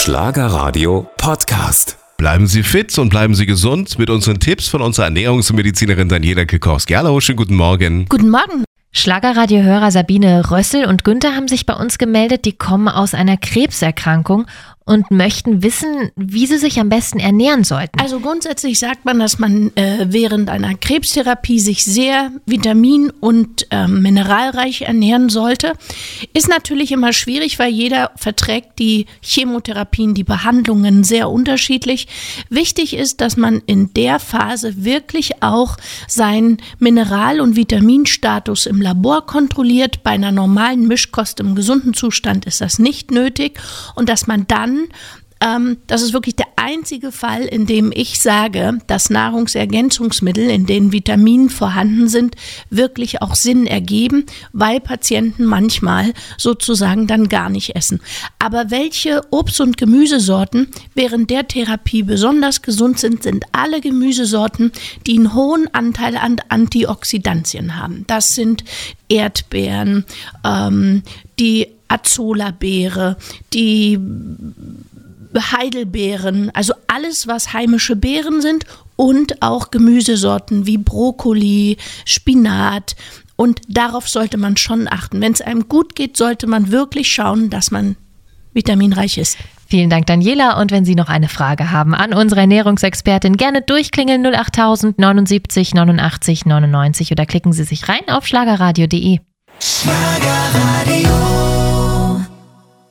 Schlagerradio Podcast. Bleiben Sie fit und bleiben Sie gesund mit unseren Tipps von unserer Ernährungsmedizinerin Daniela Kikorski. Hallo, schönen guten Morgen. Guten Morgen. Schlagerradio-Hörer Sabine Rössel und Günther haben sich bei uns gemeldet. Die kommen aus einer Krebserkrankung und möchten wissen, wie sie sich am besten ernähren sollten. Also grundsätzlich sagt man, dass man während einer Krebstherapie sich sehr vitamin- und mineralreich ernähren sollte. Ist natürlich immer schwierig, weil jeder verträgt die Chemotherapien, die Behandlungen sehr unterschiedlich. Wichtig ist, dass man in der Phase wirklich auch seinen Mineral- und Vitaminstatus im Labor kontrolliert. Bei einer normalen Mischkost im gesunden Zustand ist das nicht nötig und dass man dann das ist wirklich der einzige Fall, in dem ich sage, dass Nahrungsergänzungsmittel, in denen Vitamine vorhanden sind, wirklich auch Sinn ergeben, weil Patienten manchmal sozusagen dann gar nicht essen. Aber welche Obst- und Gemüsesorten während der Therapie besonders gesund sind, sind alle Gemüsesorten, die einen hohen Anteil an Antioxidantien haben. Das sind Erdbeeren, die Azolla-Beere, die Heidelbeeren, also alles, was heimische Beeren sind und auch Gemüsesorten wie Brokkoli, Spinat. Und darauf sollte man schon achten. Wenn es einem gut geht, sollte man wirklich schauen, dass man vitaminreich ist. Vielen Dank, Daniela. Und wenn Sie noch eine Frage haben an unsere Ernährungsexpertin, gerne durchklingeln 08000 79 89 99 oder klicken Sie sich rein auf schlagerradio.de. Schlagerradio.